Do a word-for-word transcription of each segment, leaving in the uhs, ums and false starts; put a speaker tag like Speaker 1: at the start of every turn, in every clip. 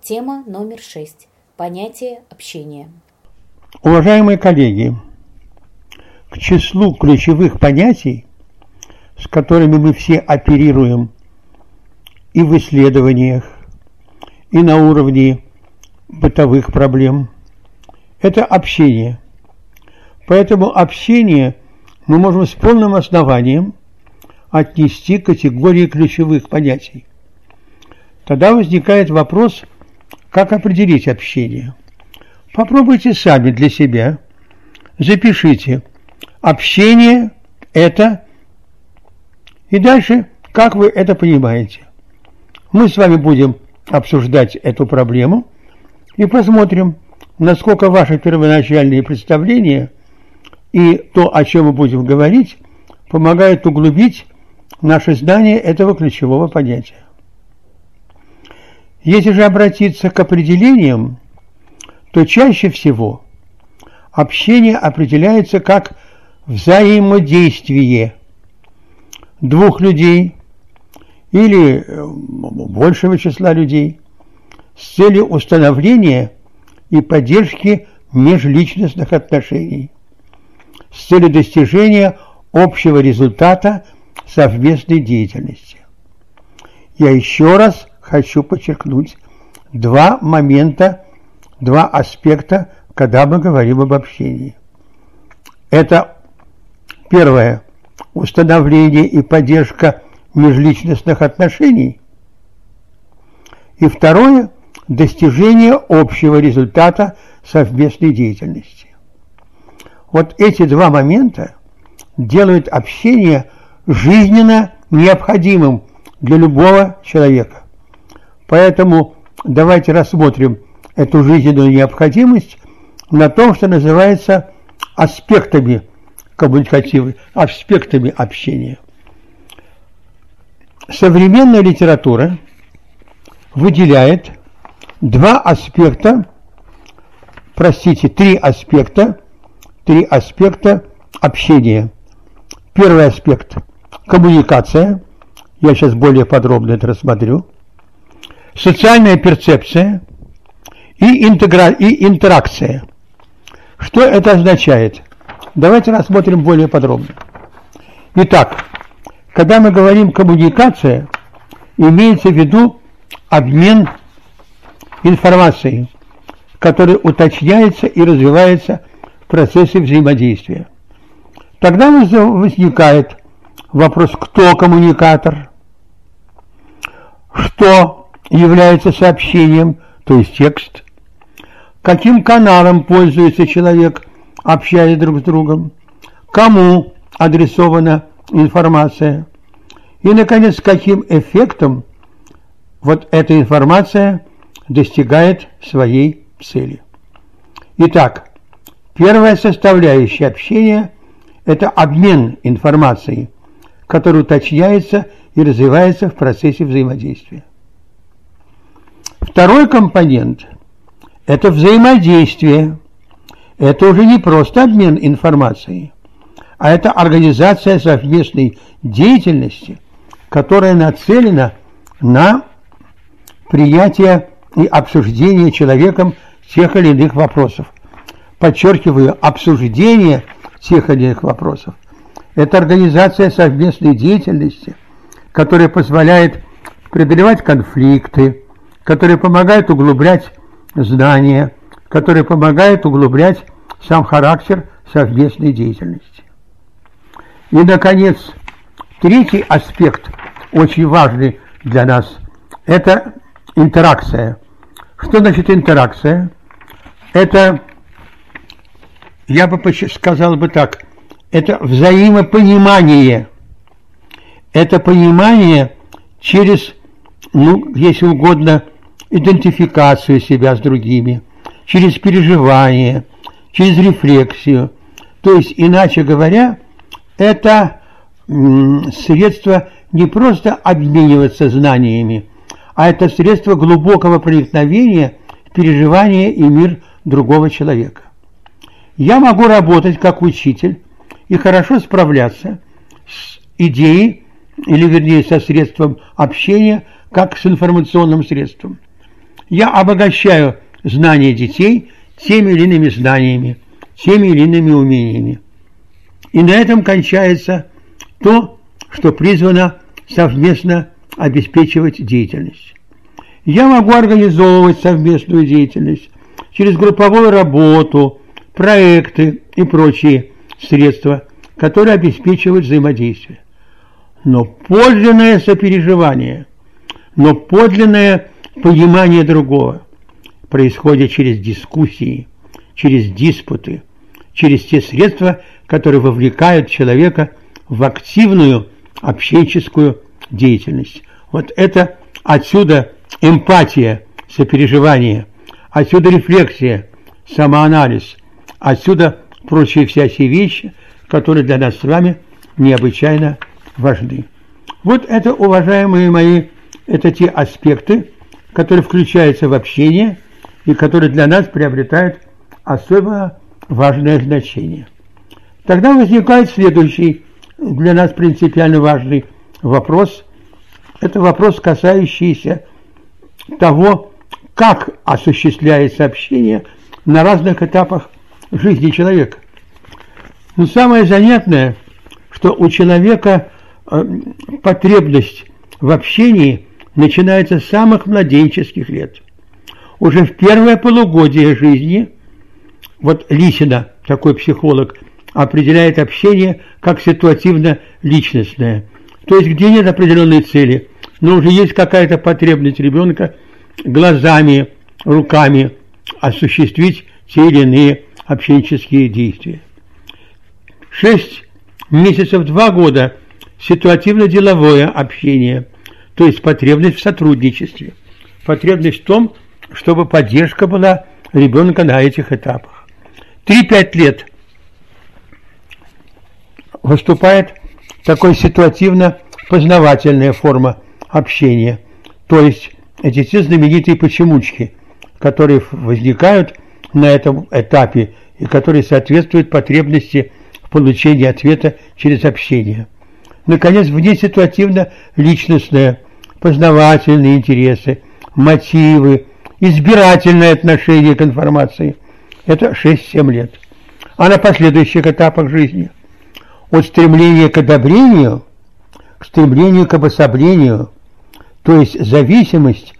Speaker 1: Тема номер шесть. Понятие общения.
Speaker 2: Уважаемые коллеги, к числу ключевых понятий, с которыми мы все оперируем и в исследованиях, и на уровне бытовых проблем, это общение. Поэтому общение мы можем с полным основанием отнести к категории ключевых понятий. Тогда возникает вопрос, как определить общение. Попробуйте сами для себя, запишите. Общение – это… И дальше, как вы это понимаете. Мы с вами будем обсуждать эту проблему и посмотрим, насколько ваши первоначальные представления и то, о чем мы будем говорить, помогают углубить наше знание этого ключевого понятия. Если же обратиться к определениям, то чаще всего общение определяется как взаимодействие двух людей или большего числа людей с целью установления и поддержки межличностных отношений, с целью достижения общего результата совместной деятельности. Я еще раз хочу подчеркнуть два момента, два аспекта, когда мы говорим об общении. Это первое – установление и поддержка межличностных отношений. И второе – достижение общего результата совместной деятельности. Вот эти два момента делают общение жизненно необходимым для любого человека. Поэтому давайте рассмотрим эту жизненную необходимость на том, что называется аспектами коммуникативы, аспектами общения. Современная литература выделяет два аспекта, простите, три аспекта, три аспекта общения. Первый аспект – коммуникация, я сейчас более подробно это рассмотрю, социальная перцепция и, интегра... и интеракция. Что это означает? Давайте рассмотрим более подробно. Итак, когда мы говорим коммуникация, имеется в виду обмен информацией, который уточняется и развивается в процессе взаимодействия. Тогда возникает вопрос, кто коммуникатор, что является сообщением, то есть текст, каким каналом пользуется человек, общаясь друг с другом, кому адресована информация и, наконец, каким эффектом вот эта информация достигает своей цели. Итак, первая составляющая общения – это обмен информацией, который уточняется и развивается в процессе взаимодействия. Второй компонент – это взаимодействие. Это уже не просто обмен информацией, а это организация совместной деятельности, которая нацелена на приятие и обсуждение человеком тех или иных вопросов. Подчеркиваю, обсуждение тех или иных вопросов. Это организация совместной деятельности, которая позволяет преодолевать конфликты, которая помогает углублять знания, которая помогает углублять сам характер совместной деятельности. И, наконец, третий аспект, очень важный для нас, это интеракция. Что значит интеракция? Это, я бы сказал бы так, это взаимопонимание. Это понимание через, ну, если угодно, идентификацию себя с другими, через переживание, через рефлексию. То есть, иначе говоря, это м, средство не просто обмениваться знаниями, а это средство глубокого проникновения в переживание и мир другого человека. Я могу работать как учитель и хорошо справляться с идеей, или вернее со средством общения, как с информационным средством. Я обогащаю знания детей теми или иными знаниями, теми или иными умениями. И на этом кончается то, что призвано совместно обеспечивать деятельность. Я могу организовывать совместную деятельность через групповую работу, проекты и прочие средства, которые обеспечивают взаимодействие. Но подлинное сопереживание, но подлинное понимание другого происходит через дискуссии, через диспуты, через те средства, которые вовлекают человека в активную общенческую деятельность. Вот это отсюда эмпатия, сопереживание, отсюда рефлексия, самоанализ, отсюда прочие всякие вещи, которые для нас с вами необычайно важны. Вот это, уважаемые мои, это те аспекты, которые включаются в общение и которые для нас приобретают особо важное значение. Тогда возникает следующий для нас принципиально важный вопрос. Это вопрос, касающийся того, как осуществляется общение на разных этапах жизни человека. Но самое занятное, что у человека э, потребность в общении начинается с самых младенческих лет. Уже в первое полугодие жизни, вот Лисина, такой психолог, определяет общение как ситуативно-личностное. То есть, где нет определенной цели, но уже есть какая-то потребность ребенка глазами, руками осуществить те или иные общенческие действия. Шесть месяцев, два года ситуативно-деловое общение, то есть потребность в сотрудничестве, потребность в том, чтобы поддержка была ребенка на этих этапах. Три-пять лет выступает такой ситуативно-познавательная форма общения, то есть эти те знаменитые почемучки, которые возникают на этом этапе и которые соответствуют потребности в получении ответа через общение. Наконец, внеситуативно-личностное, познавательные интересы, мотивы, избирательное отношение к информации. Это шесть-семь лет. А на последующих этапах жизни от стремления к одобрению к стремлению к обособлению, то есть зависимость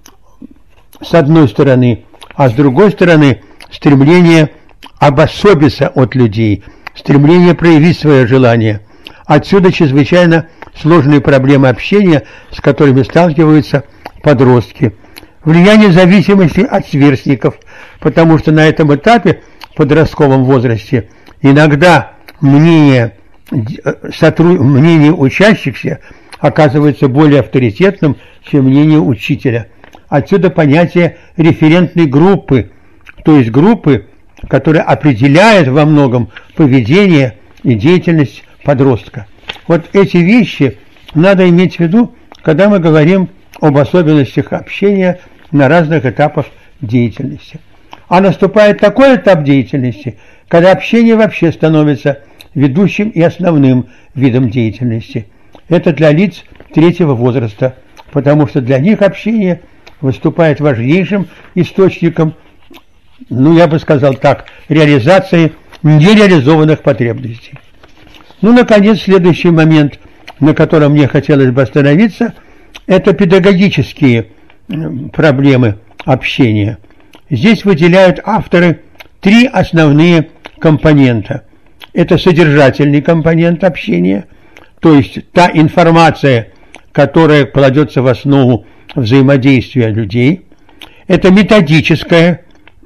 Speaker 2: с одной стороны, а с другой стороны стремление обособиться от людей, стремление проявить свое желание. Отсюда чрезвычайно сложные проблемы общения, с которыми сталкиваются подростки. Влияние зависимости от сверстников, потому что на этом этапе, в подростковом возрасте, иногда мнение, сотруд... мнение учащихся оказывается более авторитетным, чем мнение учителя. Отсюда понятие референтной группы, то есть группы, которая определяет во многом поведение и деятельность подростка. Вот эти вещи надо иметь в виду, когда мы говорим об особенностях общения на разных этапах деятельности. А наступает такой этап деятельности, когда общение вообще становится ведущим и основным видом деятельности. Это для лиц третьего возраста, потому что для них общение выступает важнейшим источником, ну, я бы сказал так, реализации нереализованных потребностей. Ну, наконец, следующий момент, на котором мне хотелось бы остановиться, это педагогические проблемы общения. Здесь выделяют авторы три основные компонента. Это содержательный компонент общения, то есть та информация, которая кладется в основу взаимодействия людей. Это методическая,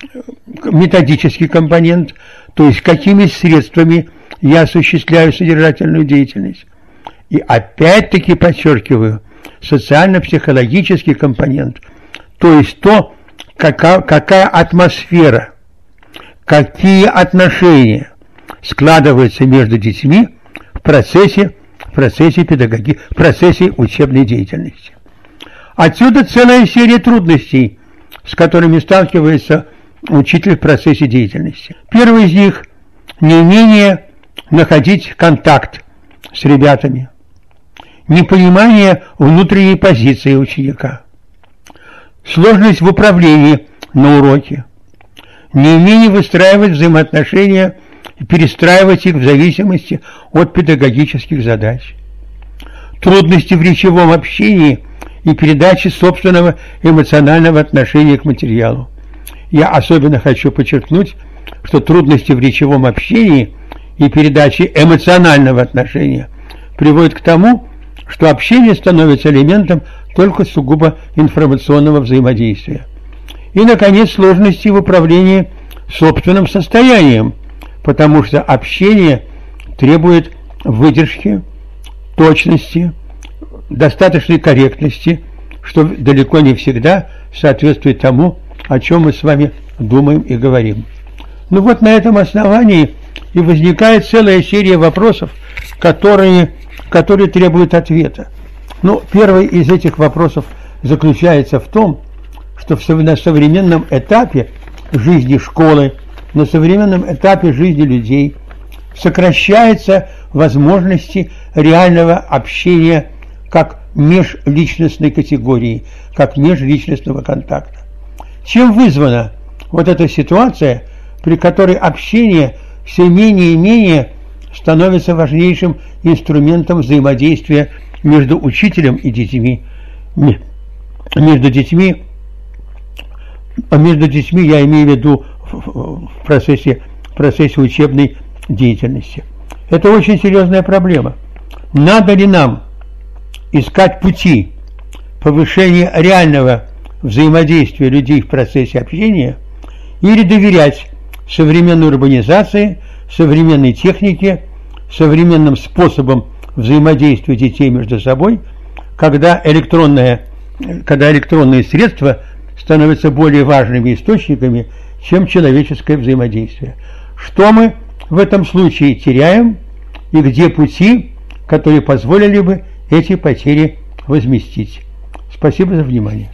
Speaker 2: методический компонент, то есть какими средствами я осуществляю содержательную деятельность. И опять-таки подчеркиваю, социально-психологический компонент, то есть то, какая, какая атмосфера, какие отношения складываются между детьми в процессе, в процессе педагоги, в процессе учебной деятельности. Отсюда целая серия трудностей, с которыми сталкивается учитель в процессе деятельности. Первый из них – неумение находить контакт с ребятами, непонимание внутренней позиции ученика. сложность в управлении на уроке, неумение выстраивать взаимоотношения и перестраивать их в зависимости от педагогических задач, трудности в речевом общении и передаче собственного эмоционального отношения к материалу. Я особенно хочу подчеркнуть, что трудности в речевом общении и передаче эмоционального отношения приводят к тому, что общение становится элементом только сугубо информационного взаимодействия. И, наконец, сложности в управлении собственным состоянием, потому что общение требует выдержки, точности, достаточной корректности, что далеко не всегда соответствует тому, о чем мы с вами думаем и говорим. Ну вот на этом основании и возникает целая серия вопросов, которые, которые требуют ответа. Ну, первый из этих вопросов заключается в том, что в, на современном этапе жизни школы, на современном этапе жизни людей сокращаются возможности реального общения как межличностной категории, как межличностного контакта. Чем вызвана вот эта ситуация, при которой общение все менее и менее становится важнейшим инструментом взаимодействия между учителем и детьми, между детьми, между детьми я имею в виду в процессе, в процессе учебной деятельности. Это очень серьезная проблема. Надо ли нам искать пути повышения реального взаимодействия людей в процессе общения или доверять современной урбанизации, современной технике, современным способам взаимодействия детей между собой, когда, электронное, когда электронные средства становятся более важными источниками, чем человеческое взаимодействие. Что мы в этом случае теряем и где пути, которые позволили бы эти потери возместить? Спасибо за внимание.